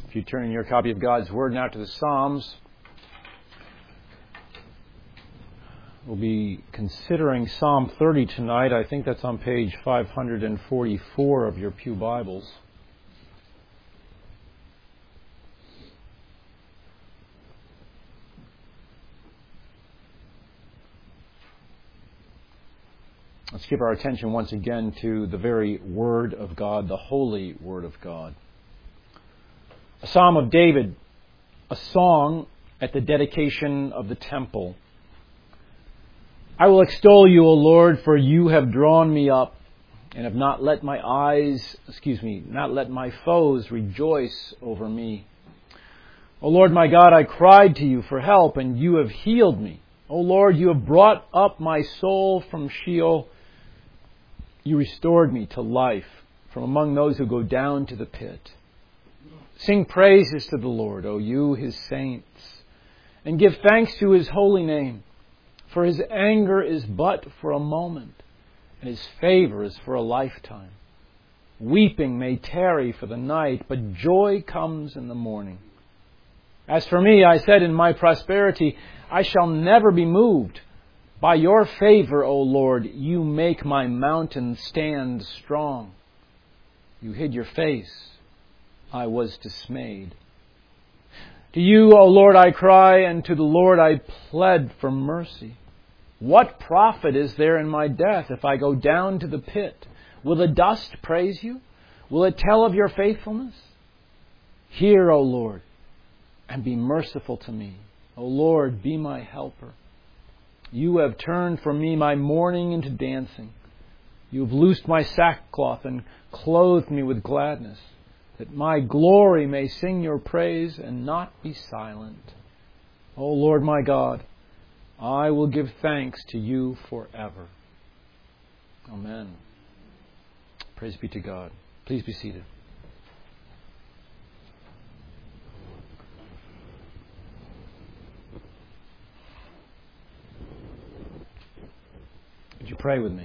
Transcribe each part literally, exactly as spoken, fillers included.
If you turn in your copy of God's Word now to the Psalms, we'll be considering Psalm thirty tonight. I think that's on page five hundred forty-four of your pew Bibles. Let's give our attention once again to the very Word of God, the holy Word of God. A Psalm of David, a song at the dedication of the temple. I will extol you, O Lord, for you have drawn me up and have not let my eyes, excuse me, not let my foes rejoice over me. O Lord my God, I cried to you for help, and you have healed me. O Lord, you have brought up my soul from Sheol. You restored me to life from among those who go down to the pit. Sing praises to the Lord, O you, his saints, and give thanks to his holy name. For his anger is but for a moment, and his favor is for a lifetime. Weeping may tarry for the night, but joy comes in the morning. As for me, I said in my prosperity, I shall never be moved. By your favor, O Lord, you make my mountain stand strong. You hid your face. I was dismayed. To you, O Lord, I cry, and to the Lord I pled for mercy. What profit is there in my death if I go down to the pit? Will the dust praise you? Will it tell of your faithfulness? Hear, O Lord, and be merciful to me. O Lord, be my helper. You have turned from me my mourning into dancing. You have loosed my sackcloth and clothed me with gladness, that my glory may sing your praise and not be silent. O Lord my God, I will give thanks to you forever. Amen. Praise be to God. Please be seated. Would you pray with me?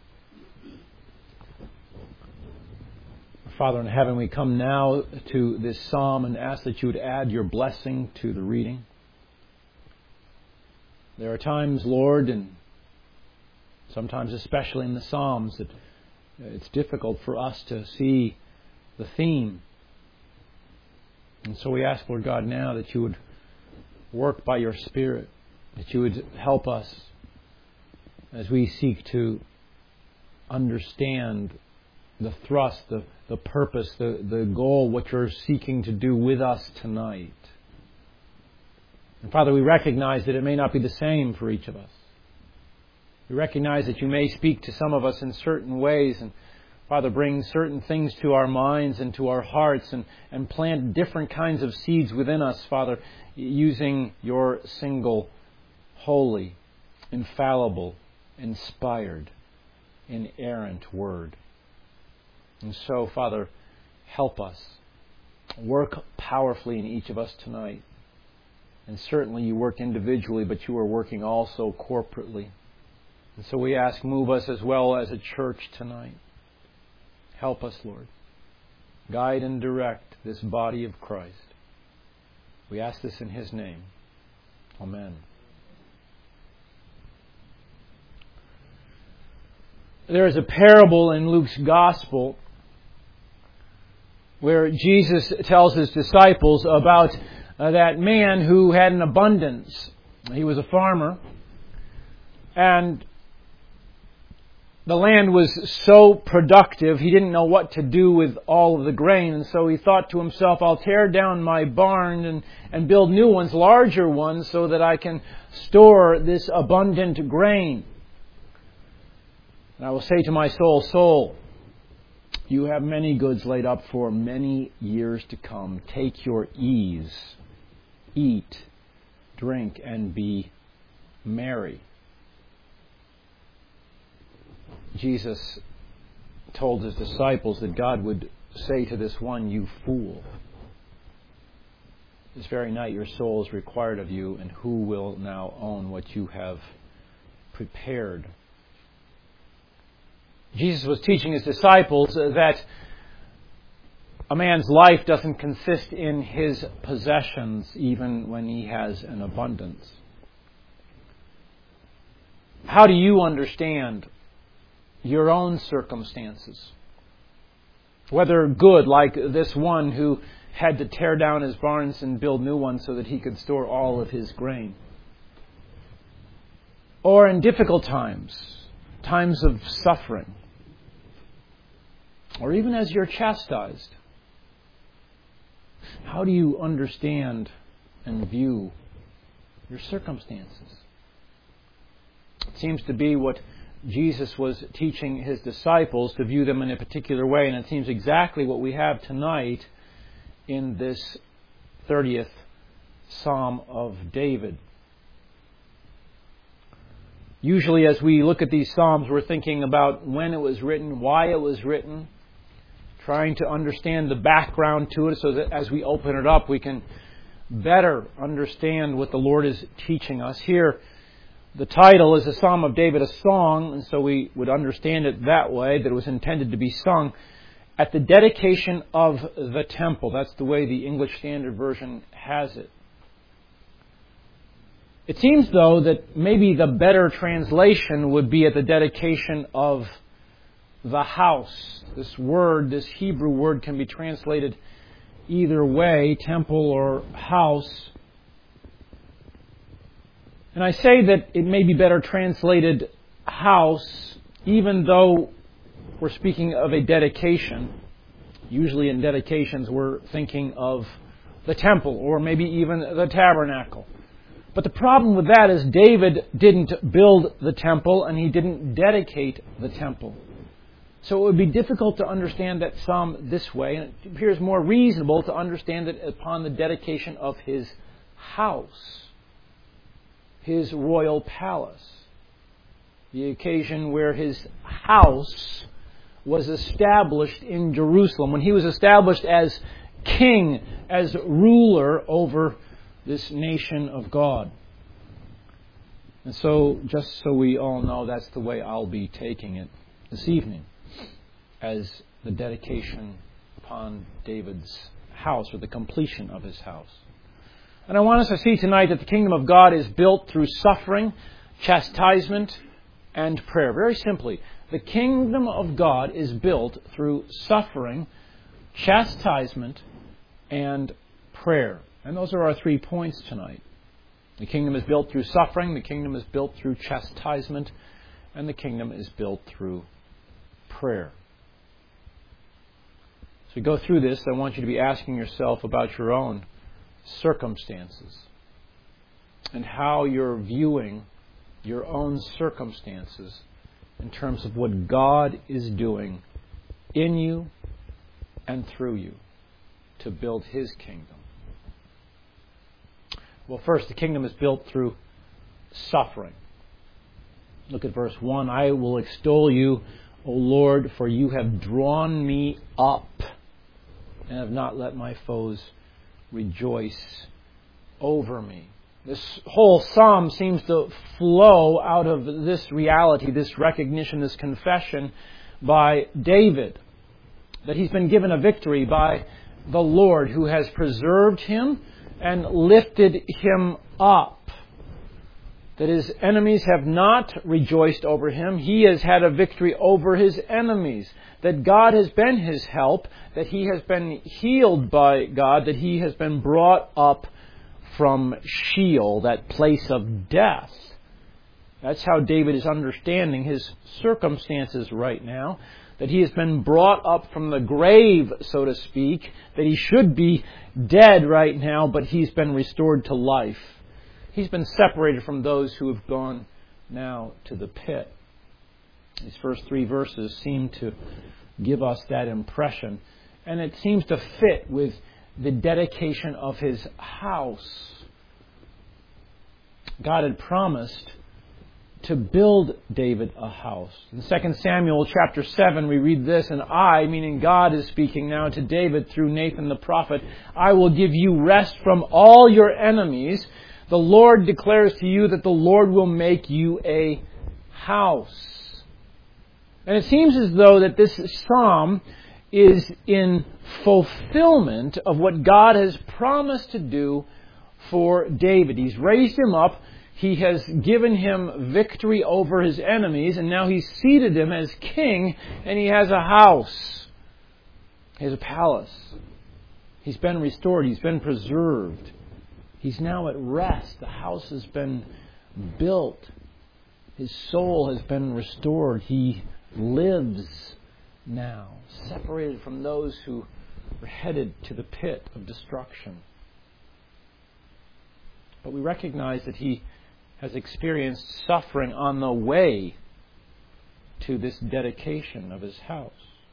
Father in heaven, we come now to this psalm and ask that you would add your blessing to the reading. There are times, Lord, and sometimes especially in the Psalms, that it's difficult for us to see the theme. And so we ask, Lord God, now that you would work by your Spirit, that you would help us as we seek to understand the thrust, the, the purpose, the, the goal, what you're seeking to do with us tonight. And Father, we recognize that it may not be the same for each of us. We recognize that you may speak to some of us in certain ways and, Father, bring certain things to our minds and to our hearts and, and plant different kinds of seeds within us, Father, using your single, holy, infallible, inspired, inerrant word. And so, Father, help us. Work powerfully in each of us tonight. And certainly you work individually, but you are working also corporately. And so we ask, move us as well as a church tonight. Help us, Lord. Guide and direct this body of Christ. We ask this in his name. Amen. There is a parable in Luke's Gospel where Jesus tells his disciples about uh, that man who had an abundance. He was a farmer, and the land was so productive, he didn't know what to do with all of the grain, and so he thought to himself, I'll tear down my barn and, and build new ones, larger ones, so that I can store this abundant grain. And I will say to my soul, soul, you have many goods laid up for many years to come. Take your ease, eat, drink, and be merry. Jesus told his disciples that God would say to this one, you fool. This very night your soul is required of you, and who will now own what you have prepared? Jesus was teaching his disciples that A man's life doesn't consist in his possessions, even when he has an abundance. How do you understand your own circumstances? Whether good, like this one who had to tear down his barns and build new ones so that he could store all of his grain. Or in difficult times, times of suffering. Or even as you're chastised. How do you understand and view your circumstances? It seems to be what Jesus was teaching His disciples, to view them in a particular way, and it seems exactly what we have tonight in this thirtieth Psalm of David. Usually as we look at these Psalms, we're thinking about when it was written, why it was written, trying to understand the background to it so that as we open it up, we can better understand what the Lord is teaching us. Here, the title is a Psalm of David, a song, and so we would understand it that way, that it was intended to be sung at the dedication of the temple. That's the way the English Standard Version has it. It seems, though, that maybe the better translation would be at the dedication of the house. This word, this Hebrew word, can be translated either way, temple or house. And I say that it may be better translated house, even though we're speaking of a dedication. Usually in dedications we're thinking of the temple or maybe even the tabernacle. But the problem with that is David didn't build the temple and he didn't dedicate the temple. So it would be difficult to understand that psalm this way, and it appears more reasonable to understand it upon the dedication of his house, his royal palace, the occasion where his house was established in Jerusalem, when he was established as king, as ruler over this nation of God. And so, just so we all know, that's the way I'll be taking it this evening, as the dedication upon David's house, or the completion of his house. And I want us to see tonight that the kingdom of God is built through suffering, chastisement, and prayer. Very simply, the kingdom of God is built through suffering, chastisement, and prayer. And those are our three points tonight. The kingdom is built through suffering, the kingdom is built through chastisement, and the kingdom is built through prayer. As we go through this, I want you to be asking yourself about your own circumstances and how you're viewing your own circumstances in terms of what God is doing in you and through you to build His kingdom. Well, first, the kingdom is built through suffering. Look at verse one. I will extol you, O Lord, for you have drawn me up and have not let my foes rejoice over me. This whole psalm seems to flow out of this reality, this recognition, this confession by David, that he's been given a victory by the Lord, who has preserved him and lifted him up. That his enemies have not rejoiced over him. He has had a victory over his enemies. That God has been his help. That he has been healed by God. That he has been brought up from Sheol, that place of death. That's how David is understanding his circumstances right now. That he has been brought up from the grave, so to speak. That he should be dead right now, but he's been restored to life. He's been separated from those who have gone now to the pit. These first three verses seem to give us that impression. And it seems to fit with the dedication of his house. God had promised to build David a house. In Second Samuel chapter seven, we read this, and I, meaning God, is speaking now to David through Nathan the prophet, I will give you rest from all your enemies. The Lord declares to you that the Lord will make you a house. And it seems as though that this psalm is in fulfillment of what God has promised to do for David. He's raised him up. He has given him victory over his enemies, and now he's seated him as king, and he has a house. He has a palace. He's been restored. He's been preserved. He's now at rest. The house has been built. His soul has been restored. He lives now, separated from those who were headed to the pit of destruction. But we recognize that he has experienced suffering on the way to this dedication of his house.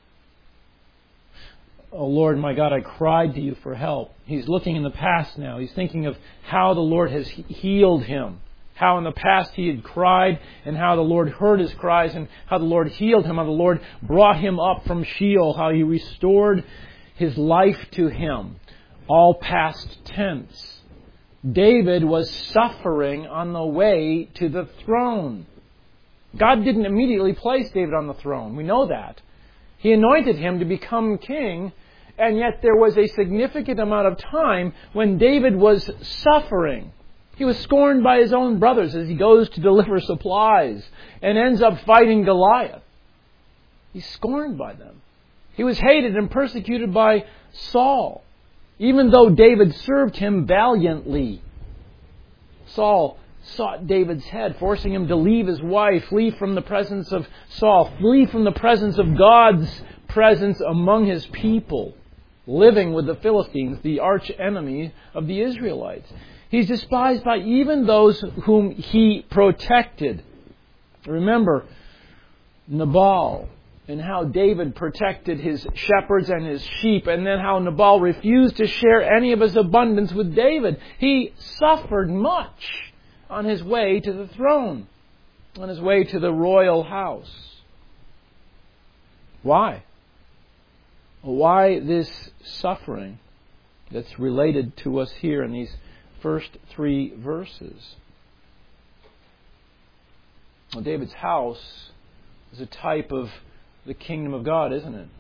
Oh Lord, my God, I cried to you for help. He's looking in the past now. He's thinking of how the Lord has healed him. How in the past he had cried, and how the Lord heard his cries, and how the Lord healed him, how the Lord brought him up from Sheol, how he restored his life to him. All past tense. David was suffering on the way to the throne. God didn't immediately place David on the throne. We know that. He anointed him to become king, and yet there was a significant amount of time when David was suffering. He was scorned by his own brothers as he goes to deliver supplies and ends up fighting Goliath. He's scorned by them. He was hated and persecuted by Saul, even though David served him valiantly. Saul sought David's head, forcing him to leave his wife, flee from the presence of Saul, flee from the presence of God's presence among his people, living with the Philistines, the arch enemy of the Israelites. He's despised by even those whom he protected. Remember Nabal and how David protected his shepherds and his sheep, and then how Nabal refused to share any of his abundance with David. He suffered much on his way to the throne, on his way to the royal house. Why? Why this suffering that's related to us here in these first three verses? Well, David's house is a type of the kingdom of God, isn't it?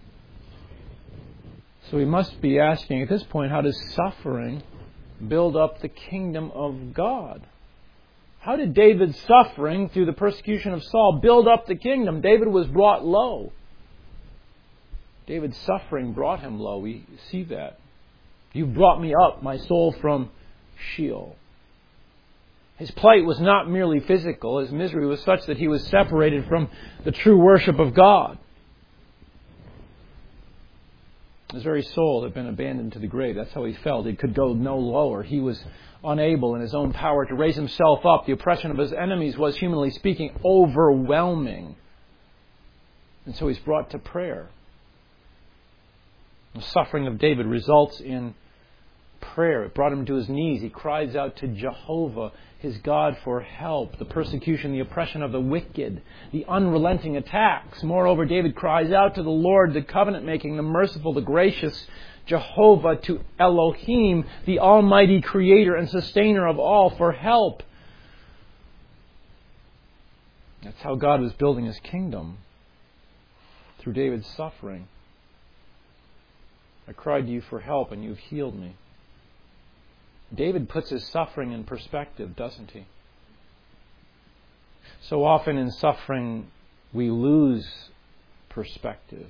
So we must be asking at this point, how does suffering build up the kingdom of God? How did David's suffering through the persecution of Saul build up the kingdom? David was brought low. David's suffering brought him low. We see that. You brought me up, my soul, from Sheol. His plight was not merely physical. His misery was such that he was separated from the true worship of God. His very soul had been abandoned to the grave. That's how he felt. He could go no lower. He was unable in his own power to raise himself up. The oppression of his enemies was, humanly speaking, overwhelming. And so he's brought to prayer. The suffering of David results in prayer. It brought him to his knees. He cries out to Jehovah, his God, for help. The persecution, the oppression of the wicked, the unrelenting attacks. Moreover, David cries out to the Lord, the covenant-making, the merciful, the gracious Jehovah, to Elohim, the almighty creator and sustainer of all, for help. That's how God was building his kingdom, through David's suffering. I cried to you for help, and you've healed me. David puts his suffering in perspective, doesn't he? So often in suffering, we lose perspective.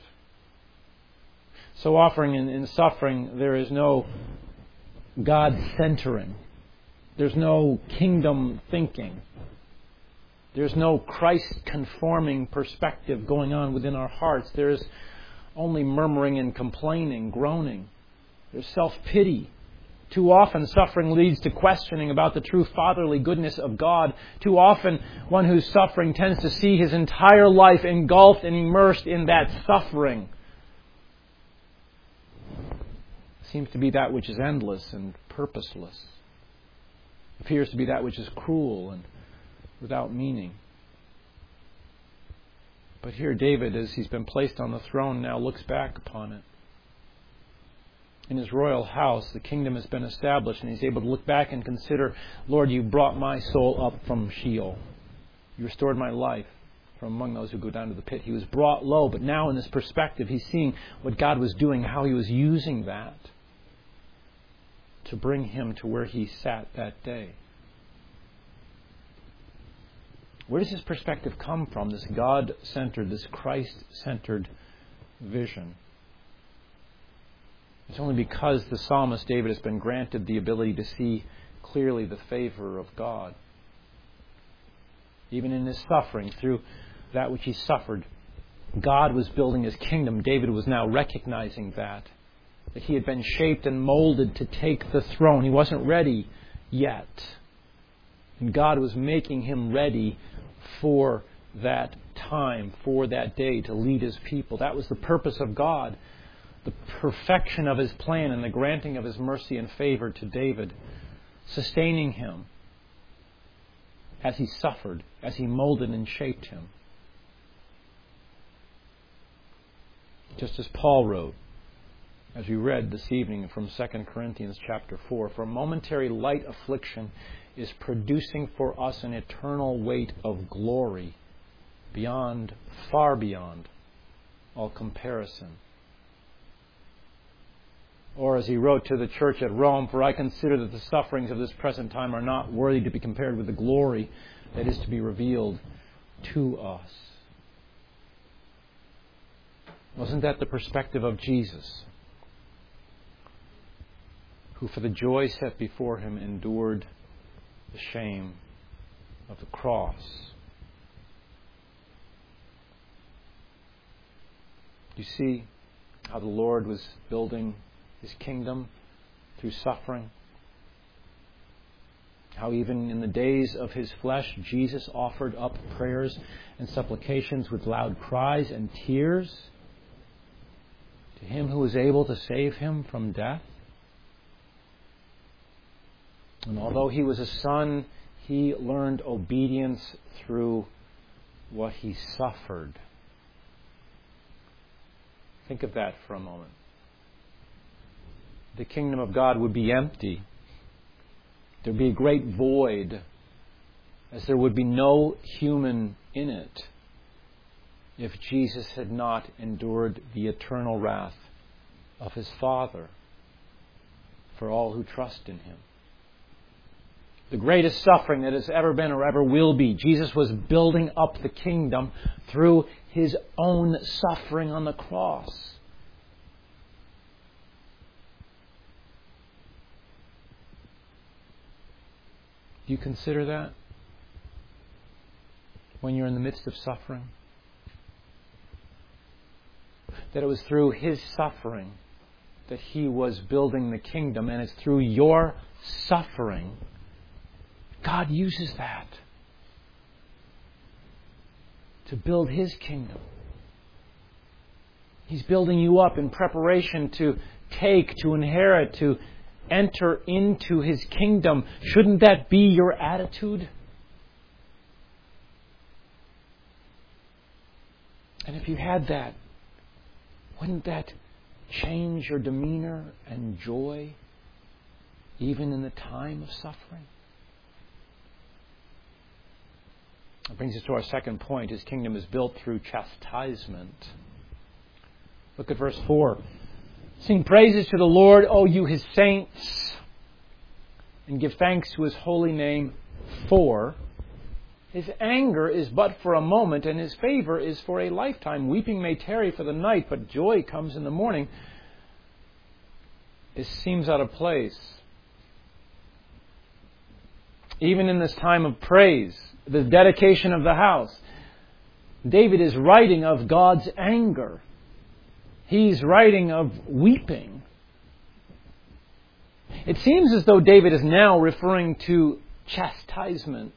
So often in, in suffering, there is no God-centering. There's no kingdom thinking. There's no Christ-conforming perspective going on within our hearts. There's only murmuring and complaining, groaning. There's self-pity. Too often, suffering leads to questioning about the true fatherly goodness of God. Too often, one who's suffering tends to see his entire life engulfed and immersed in that suffering. It seems to be that which is endless and purposeless. It appears to be that which is cruel and without meaning. But here David, as he's been placed on the throne now, looks back upon it. In his royal house, the kingdom has been established, and he's able to look back and consider, Lord, you brought my soul up from Sheol. You restored my life. from among those who go down to the pit. He was brought low, but now in this perspective, he's seeing what God was doing, how he was using that to bring him to where he sat that day. Where does this perspective come from, this God-centered, this Christ-centered vision? It's only because the psalmist David has been granted the ability to see clearly the favor of God. Even in his suffering, through that which he suffered, God was building his kingdom. David was now recognizing that, that he had been shaped and molded to take the throne. He wasn't ready yet. And God was making him ready for that time, for that day, to lead his people. That was the purpose of God, the perfection of his plan and the granting of his mercy and favor to David, sustaining him as he suffered, as he molded and shaped him. Just as Paul wrote, as we read this evening from Second Corinthians chapter four, for momentary light affliction is producing for us an eternal weight of glory beyond, far beyond all comparison. Or as he wrote to the church at Rome, for I consider that the sufferings of this present time are not worthy to be compared with the glory that is to be revealed to us. Wasn't that the perspective of Jesus, who for the joy set before him endured the shame of the cross? You see how the Lord was building his kingdom through suffering? How even in the days of his flesh, Jesus offered up prayers and supplications with loud cries and tears to him who was able to save him from death. And although he was a son, he learned obedience through what he suffered. Think of that for a moment. The kingdom of God would be empty. There would be a great void, as there would be no human in it, if Jesus had not endured the eternal wrath of his Father for all who trust in him. The greatest suffering that has ever been or ever will be. Jesus was building up the kingdom through his own suffering on the cross. Do you consider that when you're in the midst of suffering? That it was through his suffering that he was building the kingdom, and it's through your suffering God uses that to build his kingdom. He's building you up in preparation to take, to inherit, to enter into his kingdom. Shouldn't that be your attitude? And if you had that, wouldn't that change your demeanor and joy even in the time of suffering? That brings us to our second point. His kingdom is built through chastisement. Look at verse four. Sing praises to the Lord, O you his saints, and give thanks to his holy name, for his anger is but for a moment, and his favor is for a lifetime. Weeping may tarry for the night, but joy comes in the morning. It seems out of place. Even in this time of praise, the dedication of the house, David is writing of God's anger. He's writing of weeping. It seems as though David is now referring to chastisement.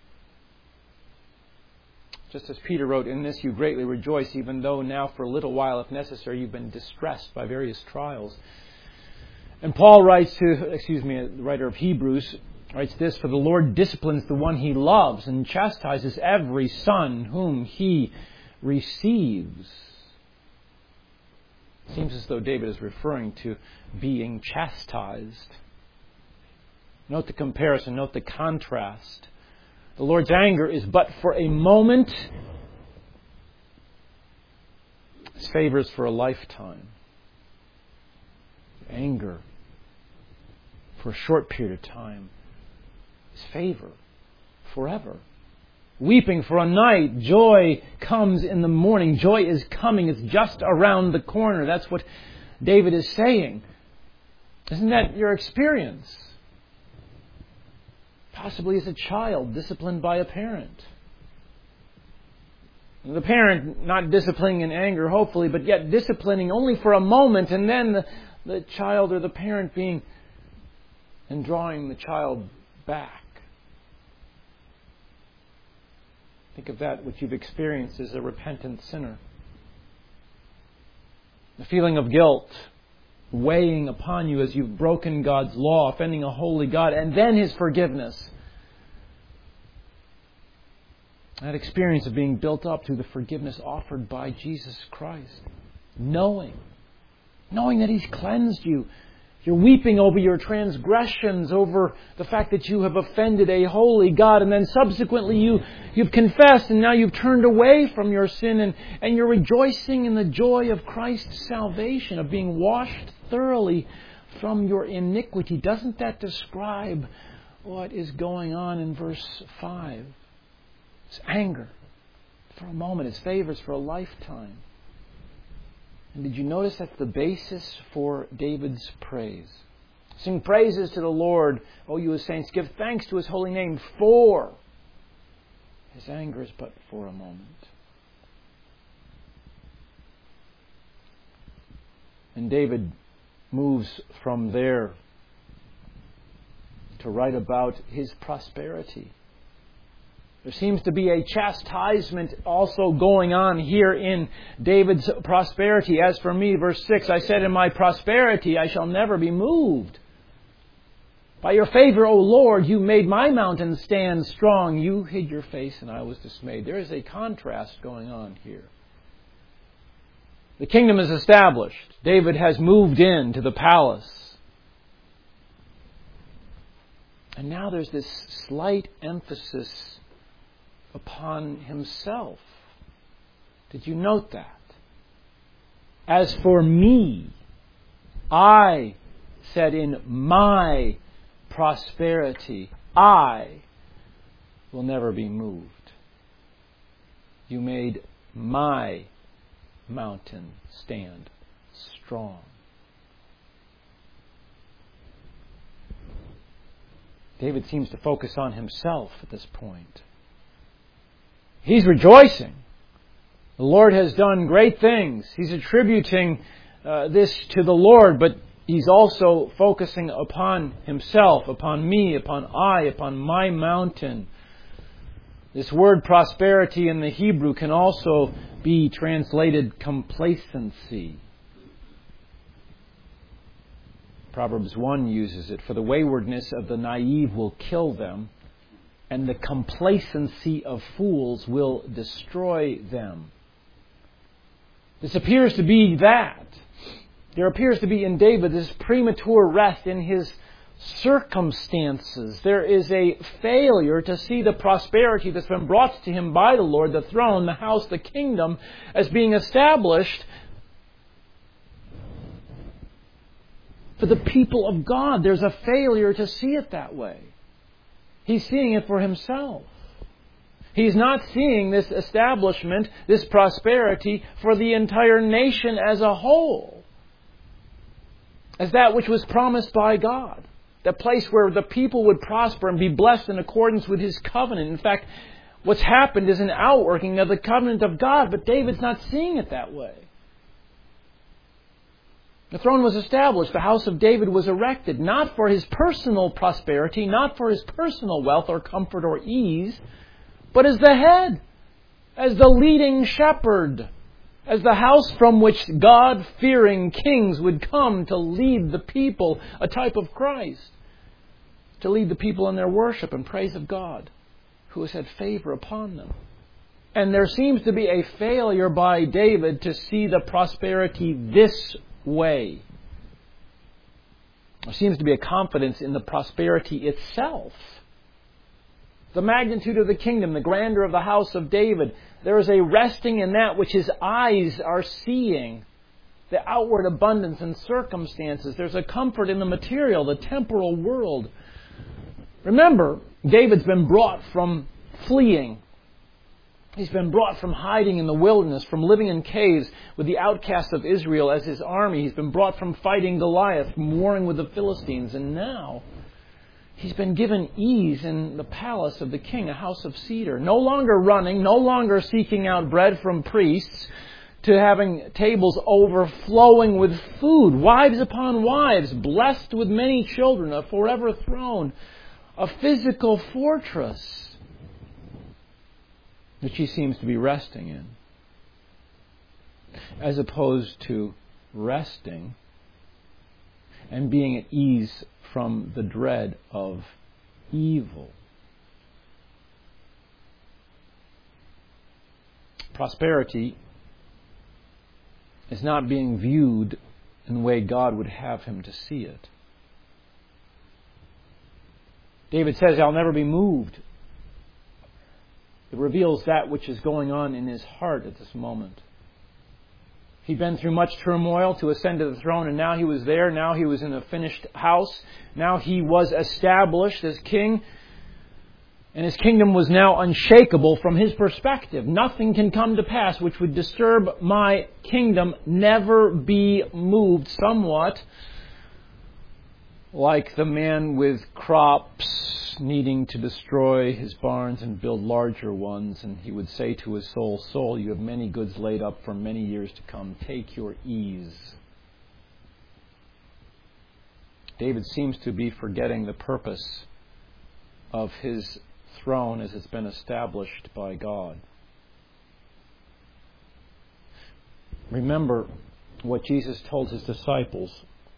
Just as Peter wrote, in this you greatly rejoice, even though now for a little while, if necessary, you've been distressed by various trials. And Paul writes to, excuse me, the writer of Hebrews, writes this, for the Lord disciplines the one he loves and chastises every son whom he receives. It seems as though David is referring to being chastised. Note the comparison, note the contrast. The Lord's anger is but for a moment, His favor is for a lifetime. Anger for a short period of time. His favor forever. Weeping for a night. Joy comes in the morning. Joy is coming. It's just around the corner. That's what David is saying. Isn't that your experience? Possibly as a child disciplined by a parent. The parent not disciplining in anger, hopefully, but yet disciplining only for a moment, and then the, the child or the parent being and drawing the child back. Think of that, what you've experienced as a repentant sinner. The feeling of guilt weighing upon you as you've broken God's law, offending a holy God, and then His forgiveness. That experience of being built up through the forgiveness offered by Jesus Christ. Knowing. Knowing that He's cleansed you. You're weeping over your transgressions, over the fact that you have offended a holy God, and then subsequently you, you've confessed and now you've turned away from your sin, and, and you're rejoicing in the joy of Christ's salvation, of being washed thoroughly from your iniquity. Doesn't that describe what is going on in verse five? It's anger for a moment. It's favors for a lifetime. And did you notice that's the basis for David's praise? Sing praises to the Lord, O you His saints. Give thanks to His holy name, for His anger is but for a moment. And David moves from there to write about his prosperity. There seems to be a chastisement also going on here in David's prosperity. As for me, verse six, I said, in my prosperity I shall never be moved. By your favor, O Lord, you made my mountain stand strong. You hid your face and I was dismayed. There is a contrast going on here. The kingdom is established. David has moved into the palace. And now there's this slight emphasis upon himself. Did you note that? As for me, I said in my prosperity, I will never be moved. You made my mountain stand strong. David seems to focus on himself at this point. He's rejoicing. The Lord has done great things. He's attributing uh, this to the Lord, but he's also focusing upon himself, upon me, upon I, upon my mountain. This word prosperity in the Hebrew can also be translated complacency. Proverbs one uses it. For the waywardness of the naive will kill them, and the complacency of fools will destroy them. This appears to be that. There appears to be in David this premature rest in his circumstances. There is a failure to see the prosperity that's been brought to him by the Lord, the throne, the house, the kingdom, as being established for the people of God. There's a failure to see it that way. He's seeing it for himself. He's not seeing this establishment, this prosperity, for the entire nation as a whole, as that which was promised by God. The place where the people would prosper and be blessed in accordance with His covenant. In fact, what's happened is an outworking of the covenant of God, but David's not seeing it that way. The throne was established. The house of David was erected, not for his personal prosperity, not for his personal wealth or comfort or ease, but as the head, as the leading shepherd, as the house from which God-fearing kings would come to lead the people, a type of Christ, to lead the people in their worship and praise of God, who has had favor upon them. And there seems to be a failure by David to see the prosperity this way. There seems to be a confidence in the prosperity itself. The magnitude of the kingdom, the grandeur of the house of David. There is a resting in that which his eyes are seeing. The outward abundance and circumstances. There's a comfort in the material, the temporal world. Remember, David's been brought from fleeing. He's been brought from hiding in the wilderness, from living in caves with the outcasts of Israel as his army. He's been brought from fighting Goliath, from warring with the Philistines. And now he's been given ease in the palace of the king, a house of cedar. No longer running, no longer seeking out bread from priests, to having tables overflowing with food. Wives upon wives, blessed with many children, a forever throne, a physical fortress that she seems to be resting in, as opposed to resting and being at ease from the dread of evil. Prosperity is not being viewed in the way God would have him to see it. David says, I'll never be moved. It reveals that which is going on in his heart at this moment. He'd been through much turmoil to ascend to the throne, and now he was there. Now he was in a finished house. Now he was established as king. And his kingdom was now unshakable from his perspective. Nothing can come to pass which would disturb my kingdom, never be moved. Somewhat like the man with crops needing to destroy his barns and build larger ones. And he would say to his soul, soul, you have many goods laid up for many years to come. Take your ease. David seems to be forgetting the purpose of his throne as it's been established by God. Remember what Jesus told his disciples.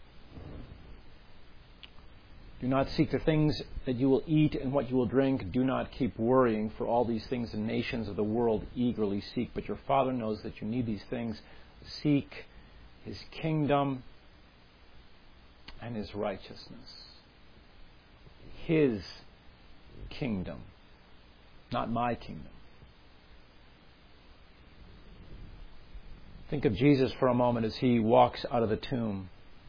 Do not seek the things that you will eat and what you will drink. Do not keep worrying, for all these things the nations of the world eagerly seek. But your Father knows that you need these things. Seek His kingdom and His righteousness. His kingdom, not my kingdom. Think of Jesus for a moment as He walks out of the tomb.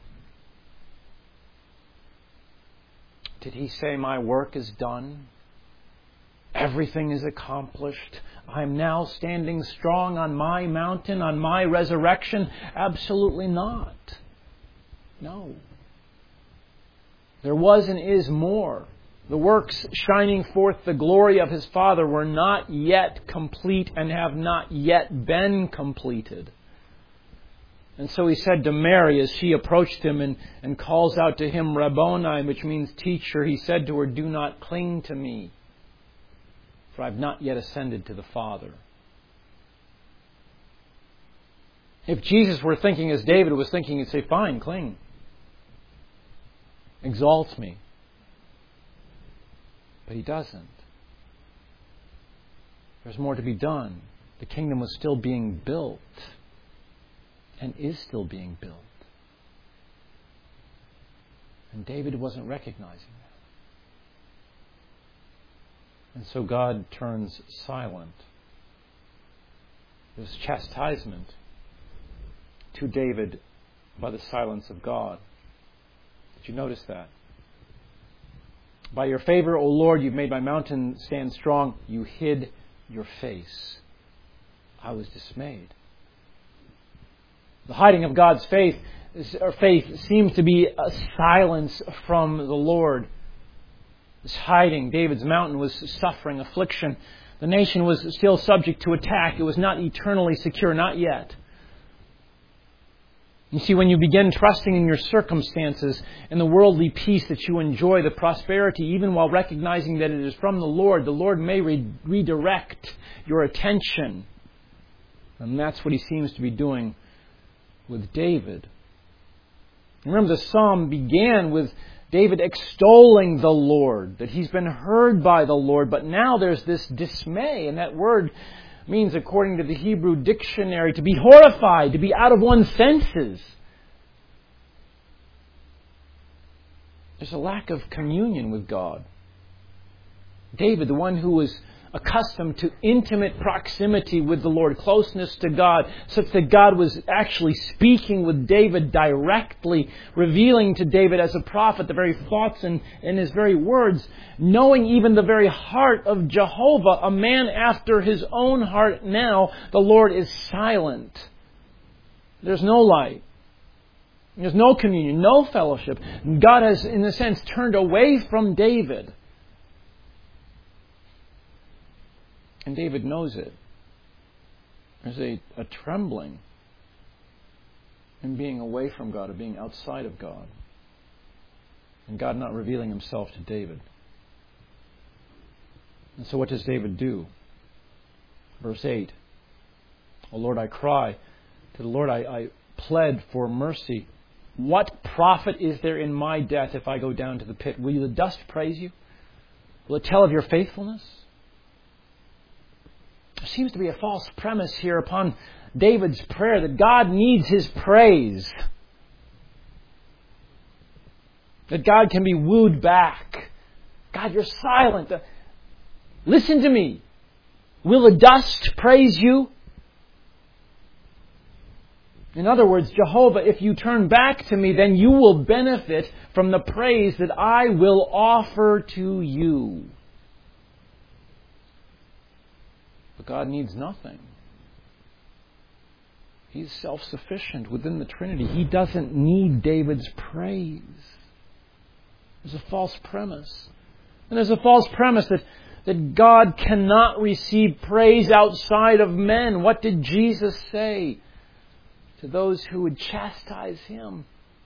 Did He say, my work is done? Everything is accomplished. I'm now standing strong on my mountain, on my resurrection? Absolutely not. No. There was and is more. The works shining forth the glory of His Father were not yet complete and have not yet been completed. And so He said to Mary as she approached Him and, and calls out to Him, Rabboni, which means teacher, He said to her, do not cling to me, for I have not yet ascended to the Father. If Jesus were thinking as David was thinking, He'd say, fine, cling. Exalt me. But He doesn't. There's more to be done. The kingdom was still being built. And is still being built. And David wasn't recognizing that. And so God turns silent. There's chastisement to David by the silence of God. Did you notice that? By your favor, O Lord, you've made my mountain stand strong. You hid your face. I was dismayed. The hiding of God's faith, or faith seems to be a silence from the Lord. This hiding, David's mountain was suffering affliction. The nation was still subject to attack. It was not eternally secure, not yet. You see, when you begin trusting in your circumstances and the worldly peace that you enjoy, the prosperity, even while recognizing that it is from the Lord, the Lord may re- redirect your attention. And that's what He seems to be doing with David. Remember, the psalm began with David extolling the Lord, that he's been heard by the Lord, but now there's this dismay, and that word means, according to the Hebrew dictionary, to be horrified, to be out of one's senses. There's a lack of communion with God. David, the one who was accustomed to intimate proximity with the Lord, closeness to God, such that God was actually speaking with David directly, revealing to David as a prophet the very thoughts and, and his very words, knowing even the very heart of Jehovah, a man after his own heart now, the Lord is silent. There's no light. There's no communion, no fellowship. God has, in a sense, turned away from David. And David knows it. There's a, a trembling in being away from God, or being outside of God. And God not revealing Himself to David. And so what does David do? Verse eight. O Lord, I cry. To the Lord I, I pled for mercy. What profit is there in my death if I go down to the pit? Will the dust praise you? Will it tell of your faithfulness? There seems to be a false premise here upon David's prayer that God needs his praise. That God can be wooed back. God, you're silent. Listen to me. Will the dust praise you? In other words, Jehovah, if you turn back to me, then you will benefit from the praise that I will offer to you. But God needs nothing. He's self-sufficient within the Trinity. He doesn't need David's praise. There's a false premise. And there's a false premise that, that God cannot receive praise outside of men. What did Jesus say to those who would chastise Him?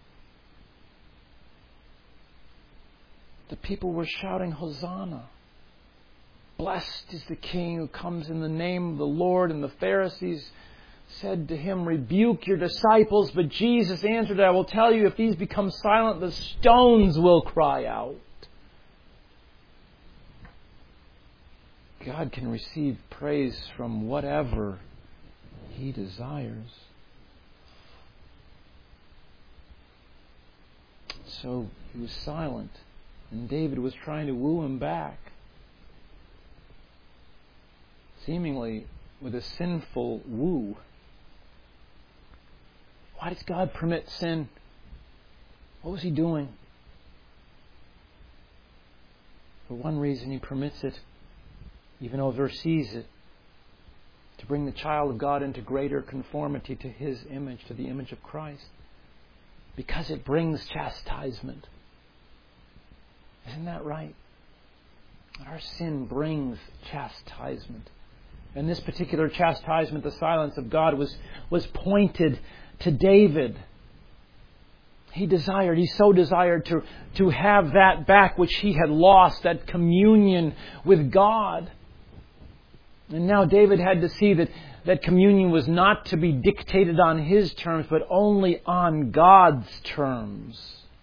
The people were shouting, Hosanna. Blessed is the King who comes in the name of the Lord. And the Pharisees said to Him, rebuke your disciples. But Jesus answered, I will tell you, if these become silent, the stones will cry out. God can receive praise from whatever He desires. So He was silent, and David was trying to woo Him back, seemingly with a sinful woo. Why does God permit sin? What was He doing? For one reason He permits it, even oversees it, to bring the child of God into greater conformity to His image, to the image of Christ. Because it brings chastisement. Isn't that right? Our sin brings chastisement. And this particular chastisement, the silence of God, was, was pointed to David. He desired, he so desired to, to have that back which he had lost, that communion with God. And now David had to see that, that communion was not to be dictated on his terms, but only on God's terms.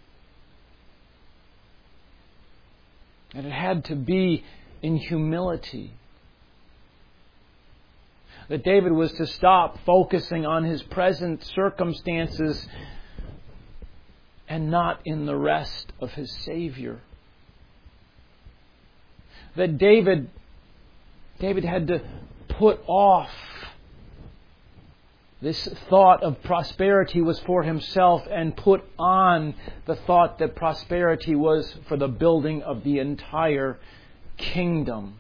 And it had to be in humility. That David was to stop focusing on his present circumstances and not in the rest of his Savior. That David, David had to put off this thought of prosperity was for himself and put on the thought that prosperity was for the building of the entire kingdom.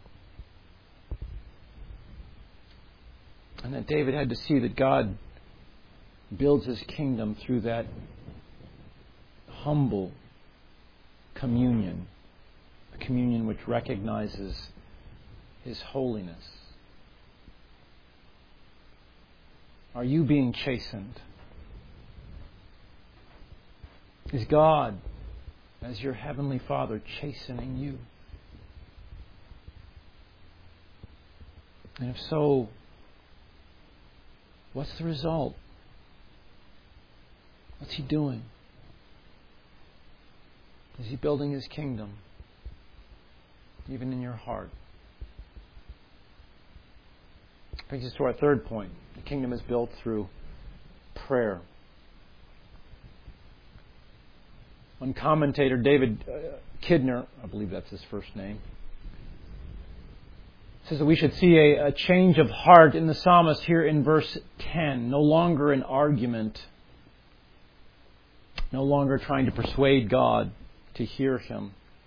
And that David had to see that God builds His kingdom through that humble communion, a communion which recognizes His holiness. Are you being chastened? Is God, as your Heavenly Father, chastening you? And if so, what's the result? What's He doing? Is He building His kingdom, even in your heart? Brings us to our third point. The kingdom is built through prayer. One commentator, David uh, Kidner, I believe that's his first name, It says that we should see a, a change of heart in the psalmist here in verse ten. No longer an argument. No longer trying to persuade God to hear him.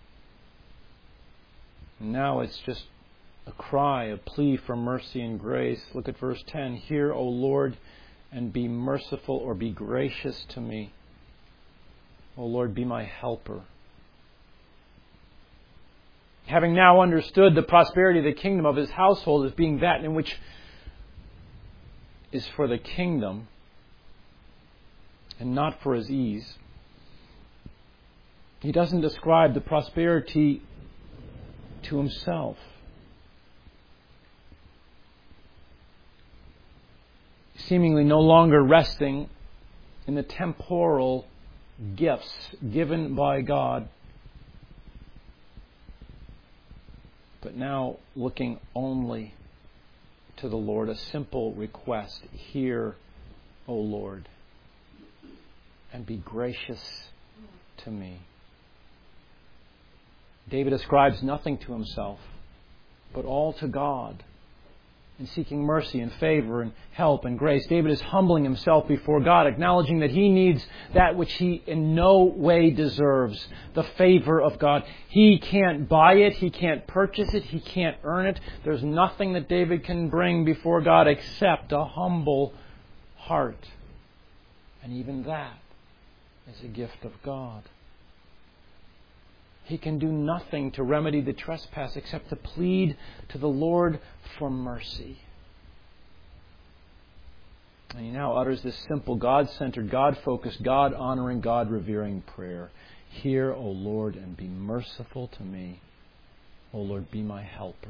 Now it's just a cry, a plea for mercy and grace. Look at verse ten. Hear, O Lord, and be merciful or be gracious to me. O Lord, be my helper. Having now understood the prosperity of the kingdom of his household as being that in which is for the kingdom and not for his ease, he doesn't describe the prosperity to himself. Seemingly no longer resting in the temporal gifts given by God, but now looking only to the Lord. A simple request: hear, O Lord, and be gracious to me. David ascribes nothing to himself, but all to God, in seeking mercy and favor and help and grace. David is humbling himself before God, acknowledging that he needs that which he in no way deserves, the favor of God. He can't buy it, he can't purchase it, he can't earn it. There's nothing that David can bring before God except a humble heart. And even that is a gift of God. He can do nothing to remedy the trespass except to plead to the Lord for mercy. And he now utters this simple, God-centered, God-focused, God-honoring, God-revering prayer. Hear, O Lord, and be merciful to me. O Lord, be my helper.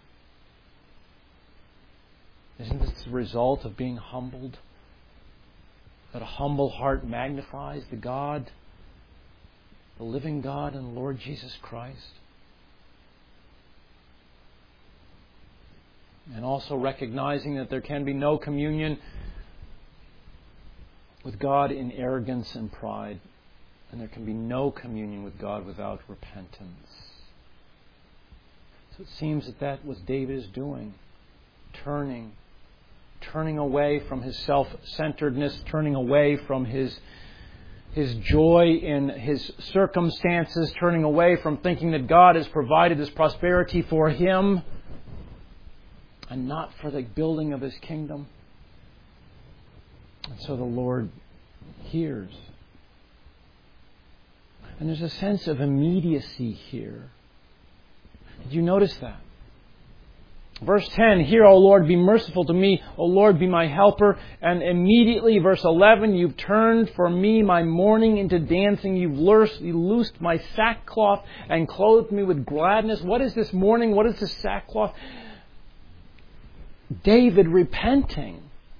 Isn't this the result of being humbled? That a humble heart magnifies the God, the living God and Lord Jesus Christ. And also recognizing that there can be no communion with God in arrogance and pride. And there can be no communion with God without repentance. So it seems that that was David is doing. Turning. Turning away from his self-centeredness. Turning away from his His joy in his circumstances, turning away from thinking that God has provided this prosperity for him and not for the building of his kingdom. And so the Lord hears. And there's a sense of immediacy here. Did you notice that? Verse ten, Hear, O Lord, be merciful to me. O Lord, be my helper. And immediately, verse eleven, You've turned for me my mourning into dancing. You've loosed, you loosed my sackcloth and clothed me with gladness. What is this mourning? What is this sackcloth? David repenting.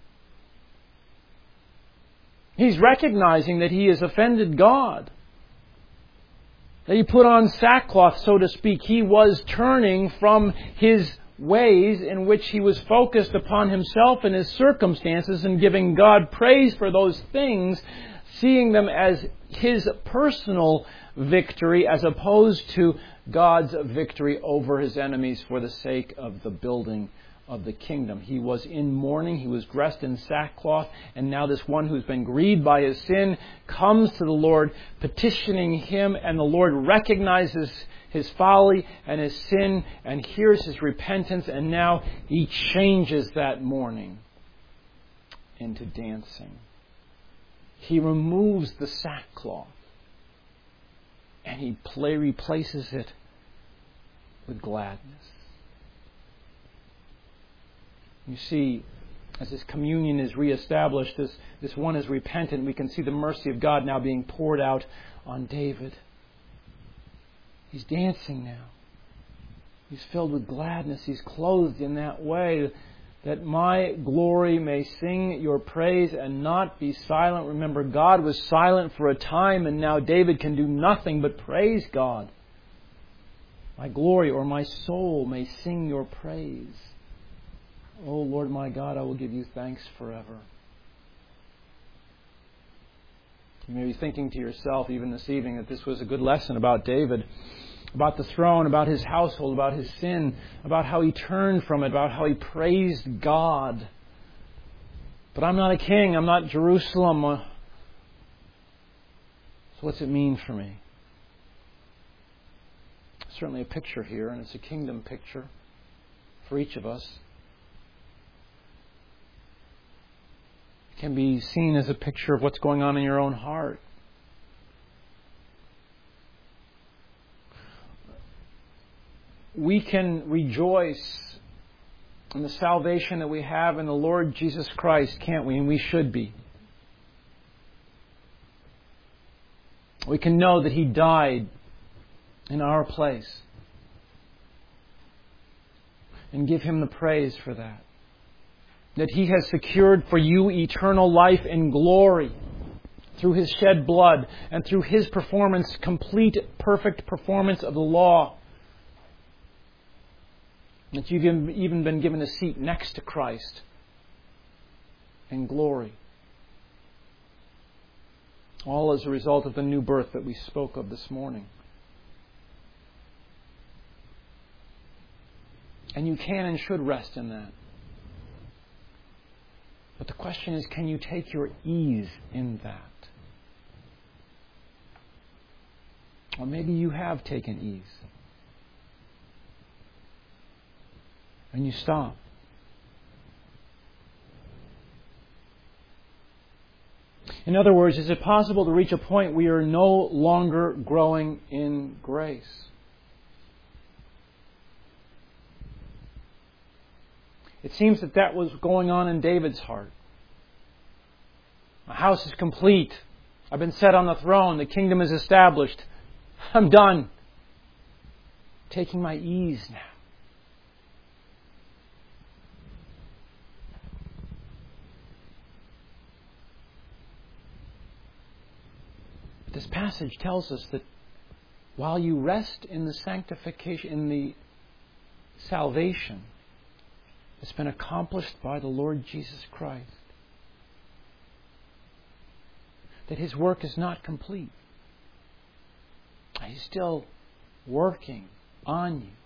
He's recognizing that he has offended God. That he put on sackcloth, so to speak. He was turning from his ways in which he was focused upon himself and his circumstances and giving God praise for those things, seeing them as his personal victory as opposed to God's victory over his enemies for the sake of the building of the kingdom. He was in mourning, he was dressed in sackcloth, and now this one who's been grieved by his sin comes to the Lord petitioning him, and the Lord recognizes his folly and his sin and hears his repentance, and now he changes that mourning into dancing. He removes the sackcloth and he play, replaces it with gladness. You see, as this communion is reestablished, this, this one is repentant, we can see the mercy of God now being poured out on David. He's dancing now. He's filled with gladness. He's clothed in that way, that my glory may sing your praise and not be silent. Remember, God was silent for a time, and now David can do nothing but praise God. My glory, or my soul, may sing your praise. O Lord my God, I will give you thanks forever. You may be thinking to yourself even this evening that this was a good lesson about David. about the throne, about his household, about his sin, about how he turned from it, about how he praised God. But I'm not a king. I'm not Jerusalem. So what's it mean for me? Certainly a picture here, and it's a kingdom picture for each of us. It can be seen as a picture of what's going on in your own heart. We can rejoice in the salvation that we have in the Lord Jesus Christ, can't we? And we should be. We can know that He died in our place and give Him the praise for that. That He has secured for you eternal life in glory through His shed blood and through His performance, complete, perfect performance of the law. That you've even been given a seat next to Christ in glory. All as a result of the new birth that we spoke of this morning. And you can and should rest in that. But the question is, can you take your ease in that? Or maybe you have taken ease. And you stop. In other words, is it possible to reach a point where you're no longer growing in grace? It seems that that was going on in David's heart. My house is complete. I've been set on the throne. The kingdom is established. I'm done. Taking my ease now. This passage tells us that while you rest in the sanctification, in the salvation that's been accomplished by the Lord Jesus Christ, that His work is not complete. He's still working on you.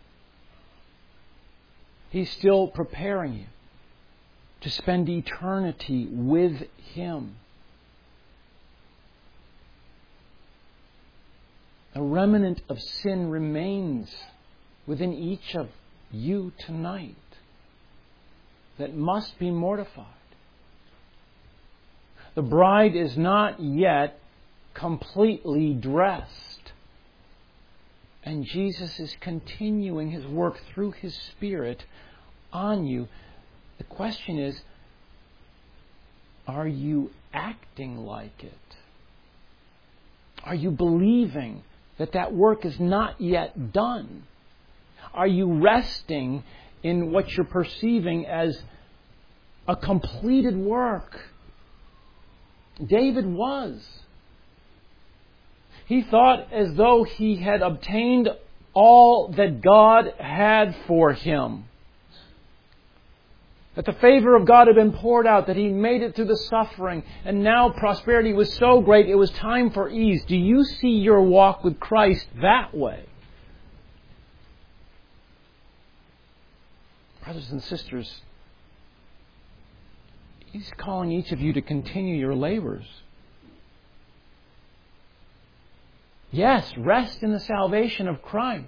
He's still preparing you to spend eternity with Him. A remnant of sin remains within each of you tonight that must be mortified. The bride is not yet completely dressed. And Jesus is continuing His work through His Spirit on you. The question is, are you acting like it? Are you believing that that work is not yet done? Are you resting in what you're perceiving as a completed work? David was. He thought as though he had obtained all that God had for him. That the favor of God had been poured out, that he made it through the suffering, and now prosperity was so great it was time for ease. Do you see your walk with Christ that way? Brothers and sisters, He's calling each of you to continue your labors. Yes, rest in the salvation of Christ.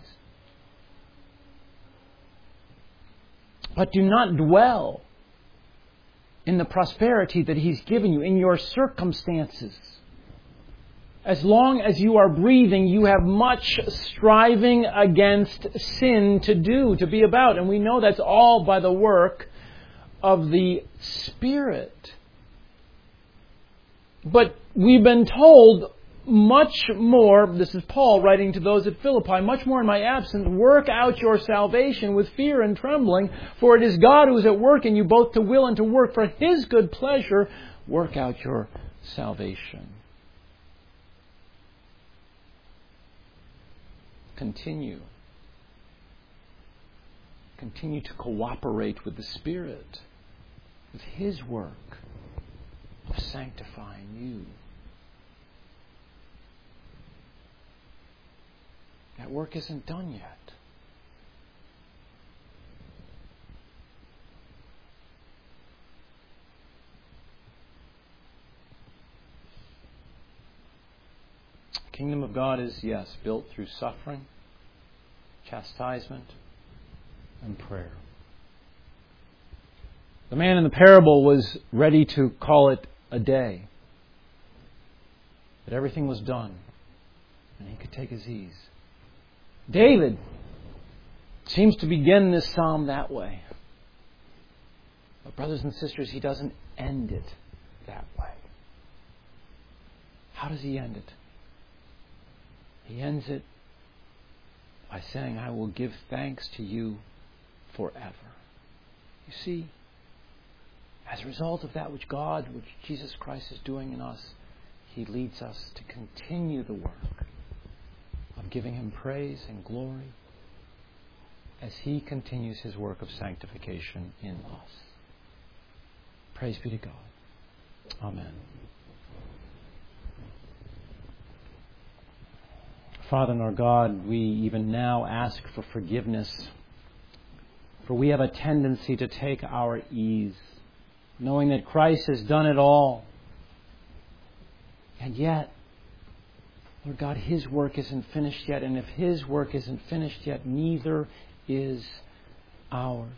But do not dwell in the prosperity that He's given you, in your circumstances. As long as you are breathing, you have much striving against sin to do, to be about. And we know that's all by the work of the Spirit. But we've been told much more, this is Paul writing to those at Philippi, much more in my absence, work out your salvation with fear and trembling, for it is God who is at work in you both to will and to work for His good pleasure. Work out your salvation. Continue. Continue to cooperate with the Spirit, with His work of sanctifying you. That that work isn't done yet. The kingdom of God is, yes, built through suffering, chastisement, and prayer. The man in the parable was ready to call it a day. That everything was done and he could take his ease. David seems to begin this psalm that way. But brothers and sisters, he doesn't end it that way. How does he end it? He ends it by saying, I will give thanks to you forever. You see, as a result of that which God, which Jesus Christ is doing in us, He leads us to continue the work of giving Him praise and glory as He continues His work of sanctification in us. Praise be to God. Amen. Father and our God, we even now ask for forgiveness, for we have a tendency to take our ease, knowing that Christ has done it all. And yet, Lord God, His work isn't finished yet. And if His work isn't finished yet, neither is ours.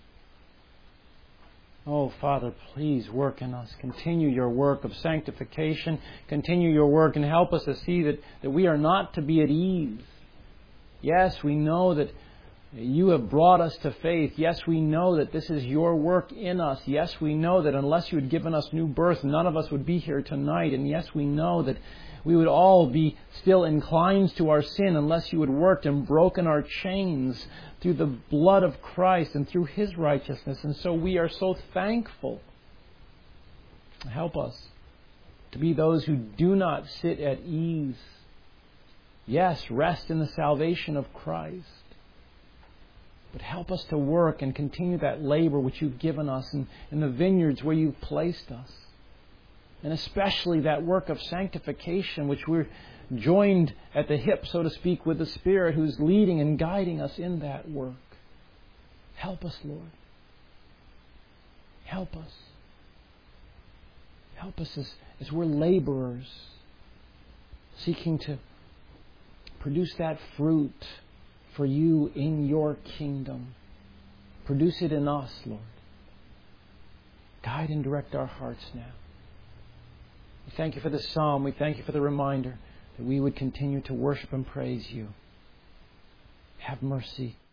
Oh, Father, please work in us. Continue your work of sanctification. Continue your work and help us to see that, that we are not to be at ease. Yes, we know that you have brought us to faith. Yes, we know that this is your work in us. Yes, we know that unless you had given us new birth, none of us would be here tonight. And yes, we know that we would all be still inclined to our sin unless you had worked and broken our chains through the blood of Christ and through His righteousness. And so we are so thankful. Help us to be those who do not sit at ease. Yes, rest in the salvation of Christ. But help us to work and continue that labor which you've given us in, in the vineyards where you've placed us. And especially that work of sanctification, which we're joined at the hip, so to speak, with the Spirit who's leading and guiding us in that work. Help us, Lord. Help us. Help us as, as we're laborers, seeking to produce that fruit for you in your kingdom. Produce it in us, Lord. Guide and direct our hearts now. We thank you for this psalm. We thank you for the reminder that we would continue to worship and praise you. Have mercy